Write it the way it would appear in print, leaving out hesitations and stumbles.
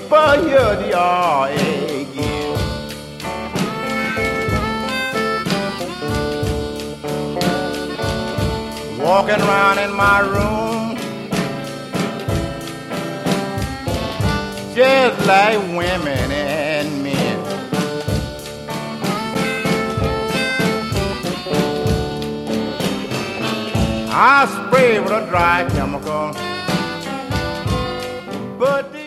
but here they are again. Walking around in my room just like women and men. I spray with a dry chemical, but